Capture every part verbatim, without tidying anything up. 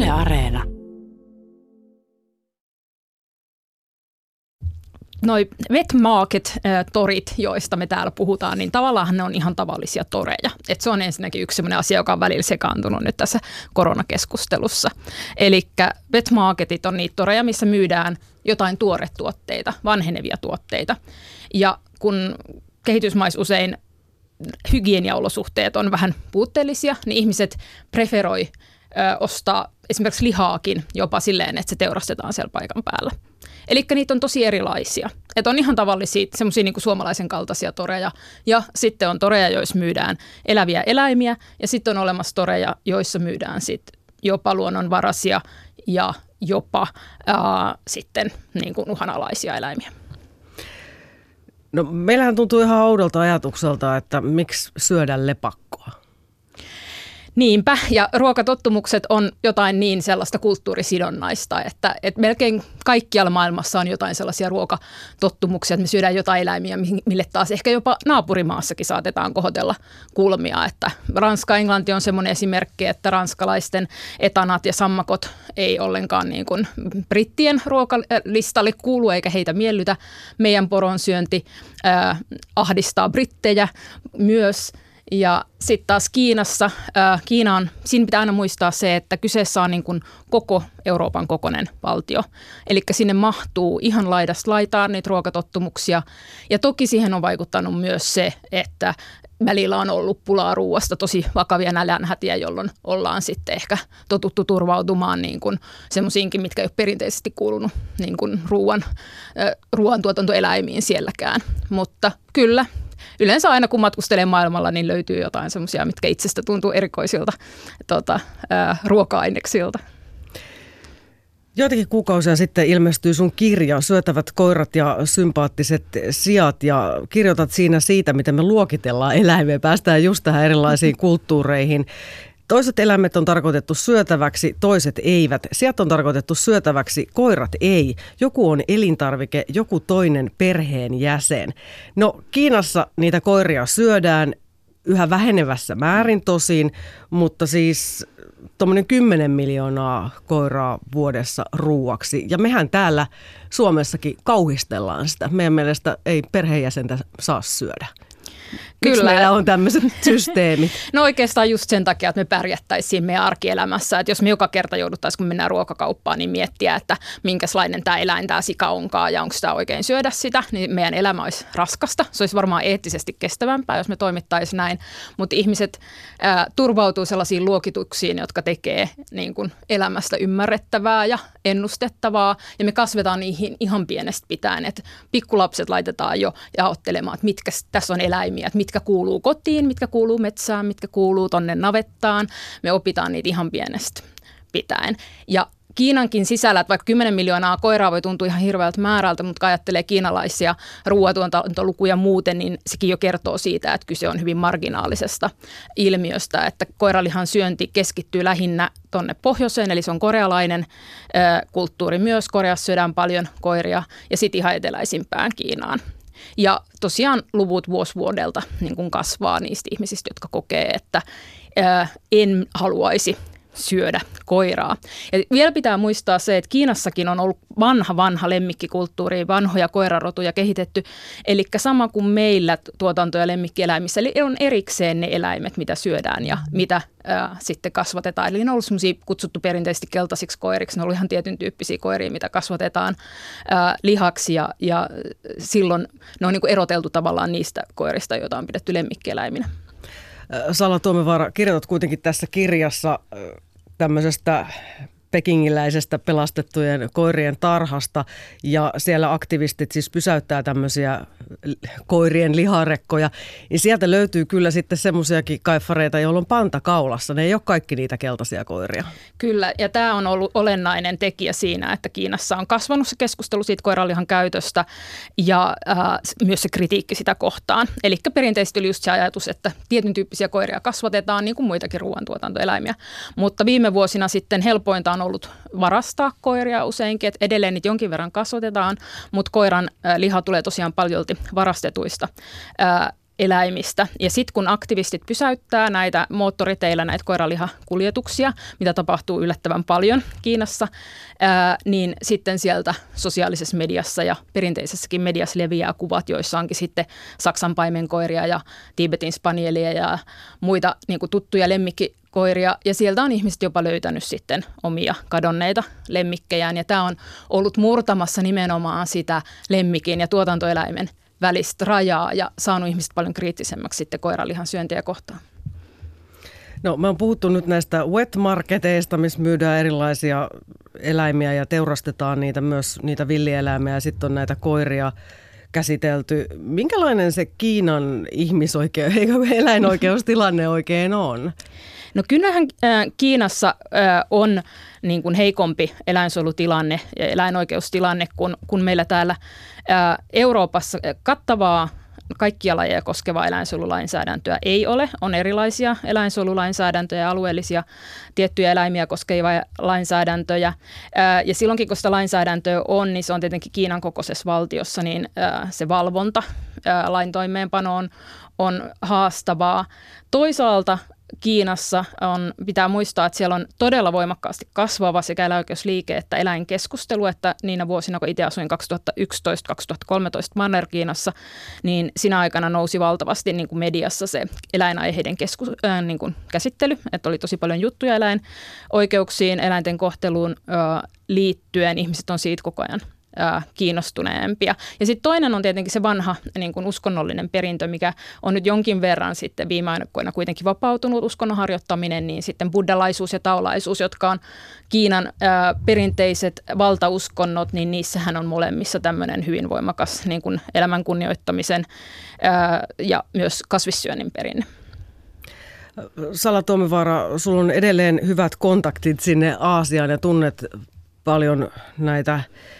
Yle Areena. Noi wet market-torit, joista me täällä puhutaan, niin tavallaan ne on ihan tavallisia toreja. Et se on ensinnäkin yksi sellainen asia, joka on välillä sekaantunut nyt tässä koronakeskustelussa. Eli wet marketit on niitä toreja, missä myydään jotain tuoretuotteita, vanhenevia tuotteita. Ja kun kehitysmaissa usein hygieniaolosuhteet on vähän puutteellisia, niin ihmiset preferoi ö, ostaa esimerkiksi lihaakin jopa silleen, että se teurastetaan siellä paikan päällä. Eli niitä on tosi erilaisia. Että on ihan tavallisia semmoisia niin kuin suomalaisen kaltaisia toreja ja sitten on toreja, joissa myydään eläviä eläimiä ja sitten on olemassa toreja, joissa myydään sit jopa luonnonvaraisia ja jopa ää, sitten niin kuin uhanalaisia eläimiä. No, meillähän tuntuu ihan oudolta ajatukselta, että miksi syödä lepakkoa? Niinpä, ja ruokatottumukset on jotain niin sellaista kulttuurisidonnaista, että, että melkein kaikkialla maailmassa on jotain sellaisia ruokatottumuksia, että me syödään jotain eläimiä, mille taas ehkä jopa naapurimaassakin saatetaan kohotella kulmia. Että Ranska, Englanti on semmoinen esimerkki, että ranskalaisten etanat ja sammakot ei ollenkaan niin kuin brittien ruokalistalle kuulu eikä heitä miellytä. Meidän poronsyönti äh, ahdistaa brittejä myös. Ja sitten taas Kiinassa, äh, Kiina on, siinä pitää aina muistaa se, että kyseessä on niin kuin koko Euroopan kokoinen valtio. Eli sinne mahtuu ihan laidasta laitaan niitä ruokatottumuksia. Ja toki siihen on vaikuttanut myös se, että välillä on ollut pulaa ruuasta, tosi vakavia nälänhätiä, jolloin ollaan sitten ehkä totuttu turvautumaan niin kuin semmoisiinkin, mitkä ei ole perinteisesti kuulunut niin kuin ruoan, äh, ruoantuotantoeläimiin sielläkään. Mutta kyllä. Yleensä aina kun matkustelee maailmalla, niin löytyy jotain semmoisia, mitkä itsestä tuntuu erikoisilta tuota, ää, ruoka-aineksilta. Joitakin kuukausia sitten ilmestyi sun kirja Syötävät koirat ja sympaattiset siat ja kirjoitat siinä siitä, miten me luokitellaan eläimiä. Päästään just tähän erilaisiin kulttuureihin. Toiset eläimet on tarkoitettu syötäväksi, toiset eivät. Siat on tarkoitettu syötäväksi, koirat ei. Joku on elintarvike, joku toinen perheen jäsen. No, Kiinassa niitä koiria syödään yhä vähenevässä määrin tosin, mutta siis tuommoinen kymmenen miljoonaa koiraa vuodessa ruuaksi. Ja mehän täällä Suomessakin kauhistellaan sitä. Meidän mielestä ei perheenjäsentä saa syödä. Kyllä. Miksi meillä on tämmöiset systeemit? No oikeastaan just sen takia, että me pärjättäisiin meidän arkielämässä. Että jos me joka kerta jouduttaisiin, kun mennään ruokakauppaan, niin miettiä, että minkälainen tämä eläin, tämä sika onkaan ja onko sitä oikein syödä sitä, niin meidän elämä olisi raskasta. Se olisi varmaan eettisesti kestävämpää, jos me toimittaisiin näin. Mutta ihmiset ää, turvautuu sellaisiin luokituksiin, jotka tekee niin kuin elämästä ymmärrettävää ja ennustettavaa. Ja me kasvetaan niihin ihan pienestä pitäen. Että pikkulapset laitetaan jo jaottelemaan, että mitkä tässä on eläimiä. Että mitkä kuuluu kotiin, mitkä kuuluu metsään, mitkä kuuluu tonne navettaan. Me opitaan niitä ihan pienestä pitäen. Ja Kiinankin sisällä, että vaikka kymmenen miljoonaa koiraa voi tuntua ihan hirveältä määrältä, mutta kun ajattelee kiinalaisia ruoatuotantolukuja muuten, niin sekin jo kertoo siitä, että kyse on hyvin marginaalisesta ilmiöstä, että koiralihan syönti keskittyy lähinnä tonne pohjoiseen, eli se on korealainen ö, kulttuuri myös. Koreassa syödään paljon koiria ja sitten ihan eteläisimpään Kiinaan. Ja tosiaan luvut vuosi vuodelta niin kun kasvaa niistä ihmisistä, jotka kokee, että ää, en haluaisi syödä koiraa. Ja vielä pitää muistaa se, että Kiinassakin on ollut vanha, vanha lemmikkikulttuuri, vanhoja koirarotuja kehitetty. Eli sama kuin meillä tuotanto- ja lemmikkieläimissä, eli on erikseen ne eläimet, mitä syödään ja mitä ää, sitten kasvatetaan. Eli ne on ollut sellaisia kutsuttu perinteisesti keltaisiksi koiriksi. Ne on ollut ihan tietyn tyyppisiä koiria, mitä kasvatetaan ää, lihaksi ja, ja silloin ne on niin kuin eroteltu tavallaan niistä koirista, joita on pidetty lemmikkieläiminä. Salla Tuomivaara, kirjoitat kuitenkin tässä kirjassa tämmöisestä pekingiläisestä pelastettujen koirien tarhasta ja siellä aktivistit siis pysäyttää tämmöisiä koirien liharekkoja. Ja sieltä löytyy kyllä sitten semmoisiakin kaiffareita, joilla on panta kaulassa. Ne ei ole kaikki niitä keltaisia koiria. Kyllä, ja tämä on ollut olennainen tekijä siinä, että Kiinassa on kasvanut se keskustelu siitä koiranlihan käytöstä ja äh, myös se kritiikki sitä kohtaan. Eli perinteisesti oli just se ajatus, että tietyn tyyppisiä koiria kasvatetaan niin kuin muitakin ruoantuotantoeläimiä. Mutta viime vuosina sitten helpointa on ollut varastaa koiria useinkin, että edelleen niitä jonkin verran kasvatetaan, mutta koiran äh, liha tulee tosiaan paljolti varastetuista äh, eläimistä. Ja sitten kun aktivistit pysäyttää näitä moottoriteillä näitä koiralihakuljetuksia, mitä tapahtuu yllättävän paljon Kiinassa, ää, niin sitten sieltä sosiaalisessa mediassa ja perinteisessäkin mediassa leviää kuvat, joissa onkin sitten Saksan paimenkoiria ja Tibetin spanielia ja muita niin kuin tuttuja lemmikkikoiria. Ja sieltä on ihmiset jopa löytänyt sitten omia kadonneita lemmikkejään. Ja tämä on ollut murtamassa nimenomaan sitä lemmikin ja tuotantoeläimen välistä rajaa ja saanut ihmiset paljon kriittisemmäksi sitten koiralihan syöntiä kohtaan. No, me on puhuttu nyt näistä wet marketeista, missä myydään erilaisia eläimiä ja teurastetaan niitä myös, niitä villieläimiä ja sitten on näitä koiria käsitelty. Minkälainen se Kiinan ihmisoikeus, eläinoikeustilanne oikein on? No kyllähän äh, Kiinassa äh, on niin kuin heikompi eläinsuojelutilanne ja eläinoikeustilanne kuin, kuin meillä täällä äh, Euroopassa. Kattavaa kaikkia lajeja koskevaa eläinsuojelulainsäädäntöä ei ole. On erilaisia eläinsuojelulainsäädäntöjä ja alueellisia tiettyjä eläimiä koskevia lainsäädäntöjä. Ää, ja silloinkin, kun sitä lainsäädäntöä on, niin se on tietenkin Kiinan kokoisessa valtiossa, niin ää, se valvonta, ää, lain toimeenpano on, on haastavaa. Toisaalta Kiinassa on, pitää muistaa, että siellä on todella voimakkaasti kasvava sekä eläinoikeusliike että eläinkeskustelu, että niinä vuosina, kun itse asuin kaksituhattayksitoista kaksituhattakolmetoista Manner-Kiinassa, niin siinä aikana nousi valtavasti niin kuin mediassa se eläinaiheiden keskus, äh, niin kuin käsittely, että oli tosi paljon juttuja eläinoikeuksiin, eläinten kohteluun äh, liittyen, ihmiset on siitä koko ajan kiinnostuneempia. Ja sitten toinen on tietenkin se vanha niin kuin uskonnollinen perintö, mikä on nyt jonkin verran sitten viime aikoina kuitenkin vapautunut uskonnon harjoittaminen, niin sitten buddhalaisuus ja taolaisuus, jotka on Kiinan ää, perinteiset valtauskonnot, niin niissähän on molemmissa tämmöinen hyvin voimakas niin kuin elämän kunnioittamisen ää, ja myös kasvissyönnin perinne. Salla Tuomivaara, sulla on edelleen hyvät kontaktit sinne Aasiaan ja tunnet paljon näitä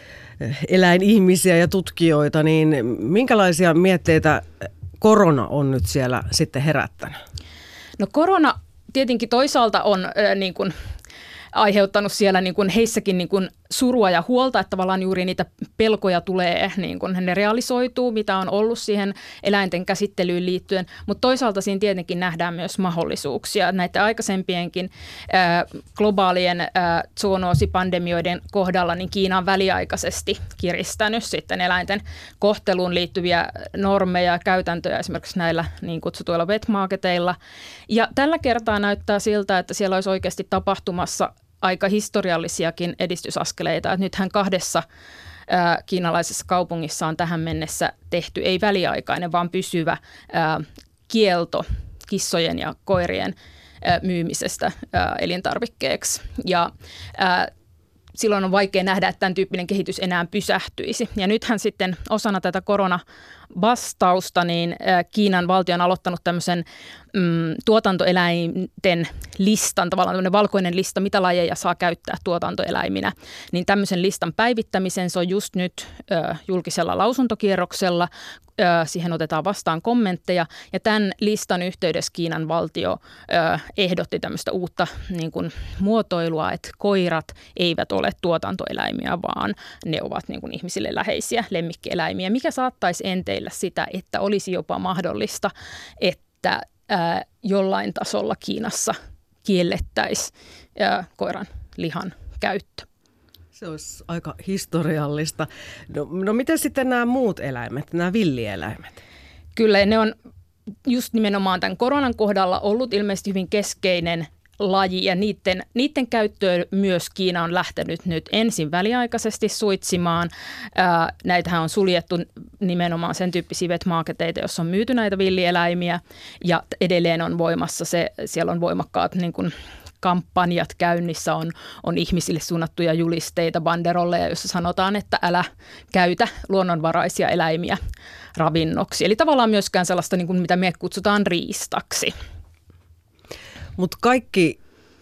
eläinihmisiä ja tutkijoita, niin minkälaisia mietteitä korona on nyt siellä sitten herättänyt? No korona tietenkin toisaalta on äh, niin kuin aiheuttanut siellä niin kuin heissäkin niin kuin surua ja huolta, että tavallaan juuri niitä pelkoja tulee, niin kuin ne realisoituu, mitä on ollut siihen eläinten käsittelyyn liittyen, mutta toisaalta siinä tietenkin nähdään myös mahdollisuuksia. Näiden aikaisempienkin äh, globaalien äh, zoonoosipandemioiden kohdalla niin Kiina on väliaikaisesti kiristänyt sitten eläinten kohteluun liittyviä normeja ja käytäntöjä esimerkiksi näillä niin kutsutuilla wet marketeilla. Ja tällä kertaa näyttää siltä, että siellä olisi oikeasti tapahtumassa aika historiallisiakin edistysaskeleita. Että nythän kahdessa ää, kiinalaisessa kaupungissa on tähän mennessä tehty ei väliaikainen, vaan pysyvä ää, kielto kissojen ja koirien ää, myymisestä ää, elintarvikkeeksi. Ja ää, silloin on vaikea nähdä, että tämän tyyppinen kehitys enää pysähtyisi. Ja nythän sitten osana tätä koronavastausta, niin Kiinan valtio on aloittanut tämmöisen mm, tuotantoeläinten listan, tavallaan tämmöinen valkoinen lista, mitä lajeja saa käyttää tuotantoeläiminä. Niin tämmöisen listan päivittämisen, se on just nyt ö, julkisella lausuntokierroksella. Ö, siihen otetaan vastaan kommentteja. Ja tämän listan yhteydessä Kiinan valtio ö, ehdotti tämmöistä uutta niin kuin muotoilua, että koirat eivät ole tuotantoeläimiä, vaan ne ovat niin kuin ihmisille läheisiä lemmikkieläimiä, mikä saattaisi enteillä sitä, että olisi jopa mahdollista, että ää, jollain tasolla Kiinassa kiellettäisiin ää, koiran lihan käyttö. Se olisi aika historiallista. No, no miten sitten nämä muut eläimet, nämä villieläimet? Kyllä, ne on just nimenomaan tämän koronan kohdalla ollut ilmeisesti hyvin keskeinen laji ja niiden, niiden käyttöön myös Kiina on lähtenyt nyt ensin väliaikaisesti suitsimaan. Ää, näitähän on suljettu nimenomaan sen tyyppisiä wet marketeita, joissa on myyty näitä villieläimiä ja edelleen on voimassa se, siellä on voimakkaat niin kuin kampanjat käynnissä, on, on ihmisille suunnattuja julisteita, banderolleja, joissa sanotaan, että älä käytä luonnonvaraisia eläimiä ravinnoksi. Eli tavallaan myöskään sellaista, niin kuin mitä me kutsutaan riistaksi. Mutta kaikki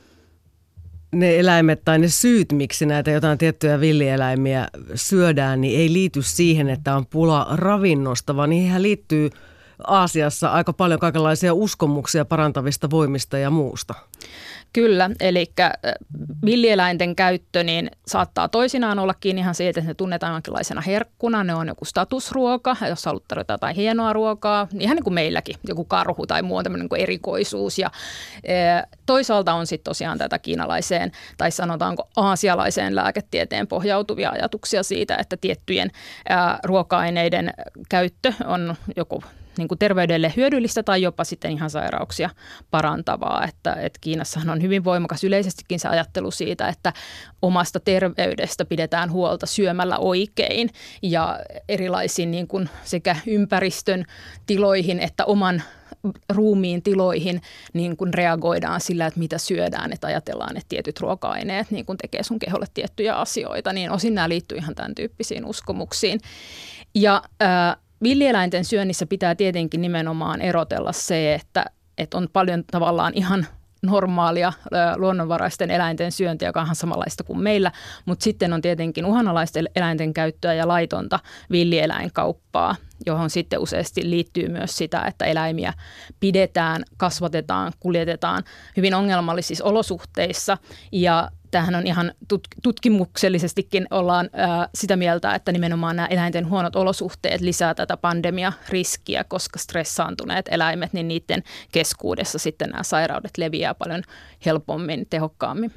ne eläimet tai ne syyt, miksi näitä jotain tiettyjä villieläimiä syödään, niin ei liity siihen, että on pula ravinnosta, vaan niihin liittyy Aasiassa aika paljon kaikenlaisia uskomuksia parantavista voimista ja muusta. Kyllä, eli villieläinten käyttö niin saattaa toisinaan olla kiinni ihan siitä, että ne tunnetaan jonkinlaisena herkkuna. Ne on joku statusruoka, jos haluat tarjota jotain hienoa ruokaa, ihan niin kuin meilläkin, joku karhu tai muu on tämmöinen niin kuin erikoisuus. Ja, e, toisaalta on sitten tosiaan tätä kiinalaiseen tai sanotaanko aasialaiseen lääketieteen pohjautuvia ajatuksia siitä, että tiettyjen ä, ruoka-aineiden käyttö on joku niin kuin terveydelle hyödyllistä tai jopa sitten ihan sairauksia parantavaa. Että, että Kiinassahan on hyvin voimakas yleisestikin se ajattelu siitä, että omasta terveydestä pidetään huolta syömällä oikein ja erilaisiin niin kuin sekä ympäristön tiloihin että oman ruumiin tiloihin niin kuin reagoidaan sillä, että mitä syödään, että ajatellaan, että tietyt ruoka-aineet niin kuin tekee sun keholle tiettyjä asioita, niin osin nämä liittyy ihan tämän tyyppisiin uskomuksiin. Ja äh, villieläinten syönnissä pitää tietenkin nimenomaan erotella se, että, että on paljon tavallaan ihan normaalia luonnonvaraisten eläinten syöntiä, joka on ihan samanlaista kuin meillä, mutta sitten on tietenkin uhanalaisten eläinten käyttöä ja laitonta villieläinkauppaa, johon sitten useasti liittyy myös sitä, että eläimiä pidetään, kasvatetaan, kuljetetaan hyvin ongelmallisissa olosuhteissa ja tämähän on ihan tutkimuksellisestikin ollaan ää, sitä mieltä, että nimenomaan nämä eläinten huonot olosuhteet lisää tätä pandemiariskiä, koska stressaantuneet eläimet, niin niiden keskuudessa sitten nämä sairaudet leviää paljon helpommin, tehokkaammin.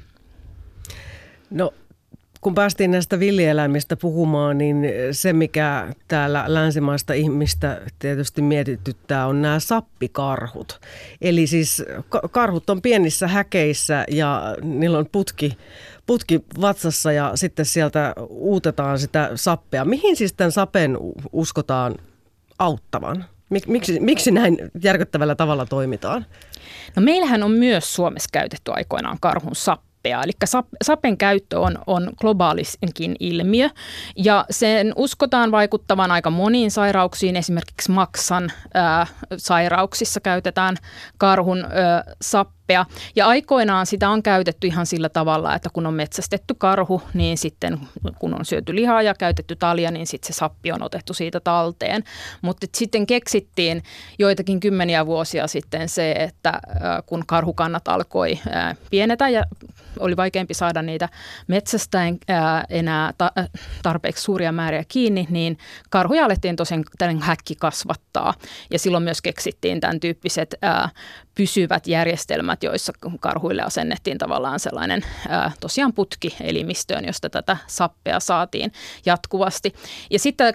No, kun päästiin näistä villieläimistä puhumaan, niin se, mikä täällä länsimaista ihmistä tietysti mietityttää, on nämä sappikarhut. Eli siis karhut on pienissä häkeissä ja niillä on putki, putki vatsassa ja sitten sieltä uutetaan sitä sappea. Mihin siis tämän sapen uskotaan auttavan? Miksi, miksi näin järkyttävällä tavalla toimitaan? No meillähän on myös Suomessa käytetty aikoinaan karhun sappea. Eli sapen käyttö on, on globaalisinkin ilmiö ja sen uskotaan vaikuttavan aika moniin sairauksiin. Esimerkiksi maksan ää, sairauksissa käytetään karhun ää, sappea. Ja aikoinaan sitä on käytetty ihan sillä tavalla, että kun on metsästetty karhu, niin sitten kun on syöty lihaa ja käytetty talia, niin sitten se sappi on otettu siitä talteen. Mutta sitten keksittiin joitakin kymmeniä vuosia sitten se, että ää, kun karhukannat alkoi ää, pienetä ja oli vaikeampi saada niitä metsästäen ää, enää ta- tarpeeksi suuria määriä kiinni, niin karhuja alettiin tosiaan tällainen häkki kasvattaa. Ja silloin myös keksittiin tämän tyyppiset ää, pysyvät järjestelmät, joissa karhuille asennettiin tavallaan sellainen ää, tosiaan putki elimistöön, josta tätä sappea saatiin jatkuvasti. Ja sitten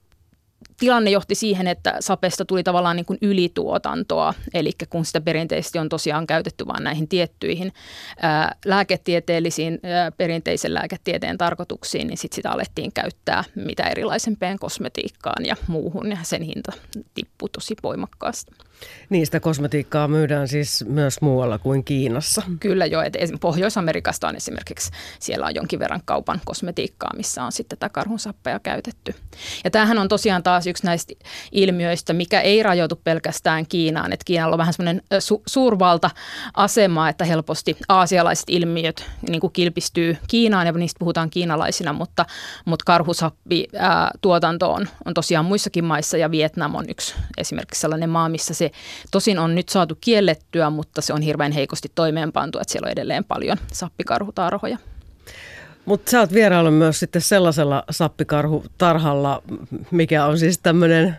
tilanne johti siihen, että sapesta tuli tavallaan niin kuin ylituotantoa, eli kun sitä perinteisesti on tosiaan käytetty vain näihin tiettyihin ää, lääketieteellisiin, ää, perinteisen lääketieteen tarkoituksiin, niin sitten sitä alettiin käyttää mitä erilaisempeen kosmetiikkaan ja muuhun, ja sen hinta tippui tosi voimakkaasti. Niistä kosmetiikkaa myydään siis myös muualla kuin Kiinassa. Kyllä jo, että Pohjois-Amerikasta on esimerkiksi, siellä on jonkin verran kaupan kosmetiikkaa, missä on sitten tätä karhunsappea käytetty. Ja tämähän on tosiaan taas yksi näistä ilmiöistä, mikä ei rajoitu pelkästään Kiinaan, että Kiinalla on vähän semmoinen su- suurvalta-asema, että helposti aasialaiset ilmiöt niin kuin kilpistyy Kiinaan ja niistä puhutaan kiinalaisina, mutta, mutta karhusappi-tuotanto on, on tosiaan muissakin maissa ja Vietnam on yksi esimerkiksi sellainen maa, missä se tosin on nyt saatu kiellettyä, mutta se on hirveän heikosti toimeenpantu, että siellä on edelleen paljon sappikarhutarhoja. Mutta sä oot vieraillut myös sitten sellaisella sappikarhutarhalla, mikä on siis tämmöinen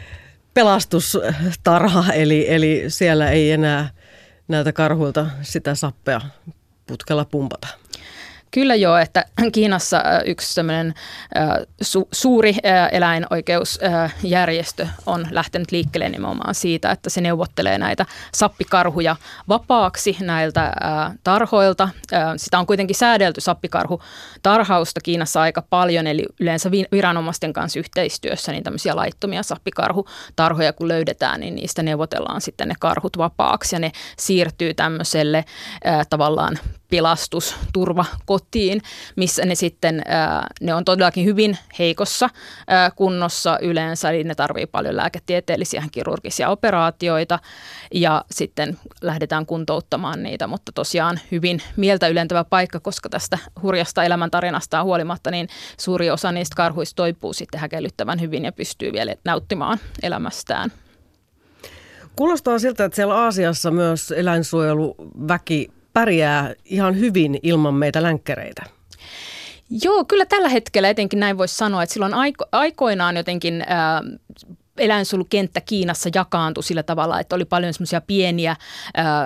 pelastustarha, eli, eli siellä ei enää näiltä karhuilta sitä sappea putkella pumpata. Kyllä joo, että Kiinassa yksi tämmöinen su- suuri eläinoikeusjärjestö on lähtenyt liikkeelle nimenomaan siitä, että se neuvottelee näitä sappikarhuja vapaaksi näiltä tarhoilta. Sitä on kuitenkin säädelty sappikarhutarhausta Kiinassa aika paljon, eli yleensä viranomaisten kanssa yhteistyössä niin tämmöisiä laittomia sappikarhutarhoja kun löydetään, niin niistä neuvotellaan sitten ne karhut vapaaksi ja ne siirtyy tämmöiselle tavallaan pelastusturvakotiin, missä ne sitten, ne on todellakin hyvin heikossa kunnossa yleensä, eli ne tarvitsee paljon lääketieteellisiä kirurgisia operaatioita ja sitten lähdetään kuntouttamaan niitä, mutta tosiaan hyvin mieltä ylentävä paikka, koska tästä hurjasta elämäntarinastaan huolimatta, niin suuri osa niistä karhuista toipuu sitten häkellyttävän hyvin ja pystyy vielä nauttimaan elämästään. Kuulostaa siltä, että siellä Aasiassa myös eläinsuojeluväki pärjää ihan hyvin ilman meitä länkkäreitä? Joo, kyllä tällä hetkellä etenkin näin voisi sanoa, että silloin aiko, aikoinaan jotenkin ää, eläinsuojelukenttä Kiinassa jakaantui sillä tavalla, että oli paljon semmoisia pieniä ää,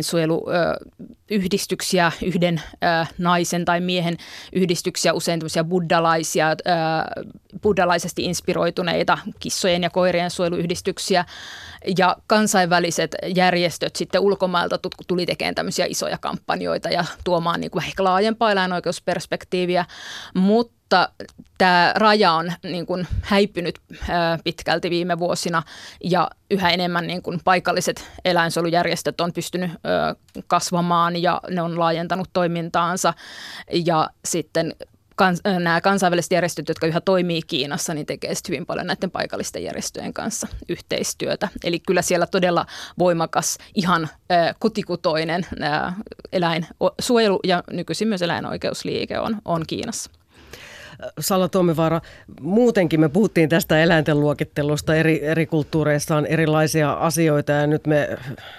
eläinsuojeluyhdistyksiä, yhden ää, naisen tai miehen yhdistyksiä, usein tämmöisiä buddhalaisia, ää, buddhalaisesti inspiroituneita kissojen ja koirien suojeluyhdistyksiä. Ja kansainväliset järjestöt sitten ulkomailta tuli tekemään tämmöisiä isoja kampanjoita ja tuomaan niin kuin ehkä laajempaa eläinoikeusperspektiiviä, mutta tämä raja on niin kuin häipynyt pitkälti viime vuosina ja yhä enemmän niin kuin paikalliset eläinsuojelujärjestöt on pystynyt kasvamaan ja ne on laajentanut toimintaansa ja sitten Kans, nämä kansainväliset järjestöt, jotka yhä toimii Kiinassa, niin tekee hyvin paljon näiden paikallisten järjestöjen kanssa yhteistyötä. Eli kyllä siellä todella voimakas, ihan äh, kotikutoinen äh, eläinsuojelu ja nykyisin myös eläinoikeusliike on, on Kiinassa. Salla Tuomivaara, muutenkin me puhuttiin tästä eläinten luokittelusta. Eri, eri kulttuureissa on erilaisia asioita ja nyt me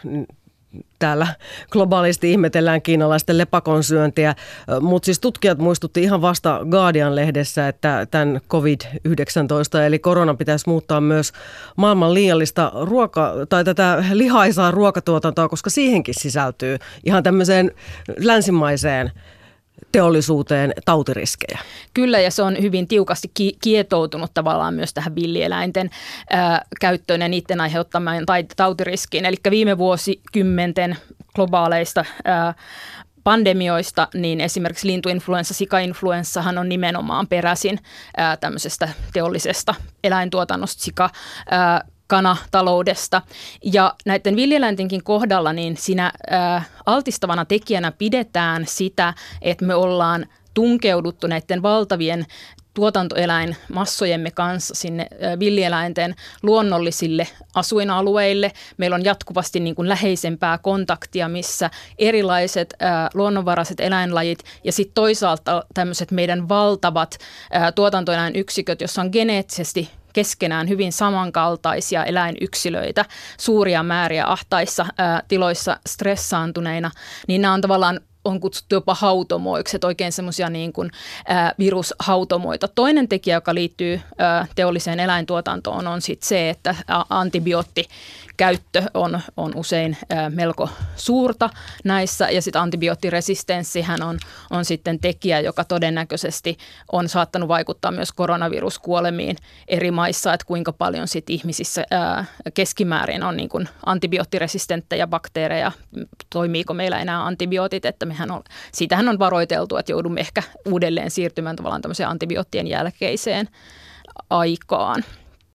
täällä globaalisti ihmetellään kiinalaisten lepakon syöntiä, mutta siis tutkijat muistutti ihan vasta Guardian-lehdessä, että tämän covid yhdeksäntoista eli korona pitäisi muuttaa myös maailman liiallista ruoka- tai tätä lihaisaa ruokatuotantoa, koska siihenkin sisältyy ihan tämmöiseen länsimaiseen teollisuuteen tautiriskejä. Kyllä, ja se on hyvin tiukasti ki- kietoutunut tavallaan myös tähän villieläinten ää, käyttöön ja niiden aiheuttamaan tautiriskiin. Eli viime vuosikymmenten globaaleista ää, pandemioista, niin esimerkiksi lintuinfluenssa, sikainfluenssahan on nimenomaan peräisin ää, tämmöisestä teollisesta eläintuotannosta, sika ää, kanataloudesta. Ja näiden villieläintenkin kohdalla niin siinä ää, altistavana tekijänä pidetään sitä, että me ollaan tunkeuduttu näiden valtavien tuotantoeläinmassojemme kanssa sinne villieläinten luonnollisille asuinalueille. Meillä on jatkuvasti niin kuin läheisempää kontaktia, missä erilaiset ää, luonnonvaraiset eläinlajit ja sitten toisaalta tämmöiset meidän valtavat ää, tuotantoeläinyksiköt, joissa on geneettisesti keskenään hyvin samankaltaisia eläinyksilöitä, suuria määriä ahtaissa ää, tiloissa stressaantuneina, niin nämä on tavallaan on kutsuttu jopa hautomoiksi, että oikein semmoisia niin kuin ää, virushautomoita. Toinen tekijä, joka liittyy ää, teolliseen eläintuotantoon, on sitten se, että antibioottikäyttö on, on usein ää, melko suurta näissä, ja sitten antibioottiresistenssihän on, on sitten tekijä, joka todennäköisesti on saattanut vaikuttaa myös koronaviruskuolemiin eri maissa, että kuinka paljon sitten ihmisissä ää, keskimäärin on niin kuin antibioottiresistenttejä bakteereja, toimiiko meillä enää antibiootit, että mehän on, siitähän on varoiteltu, että joudumme ehkä uudelleen siirtymään tavallaan tämmöiseen antibioottien jälkeiseen aikaan.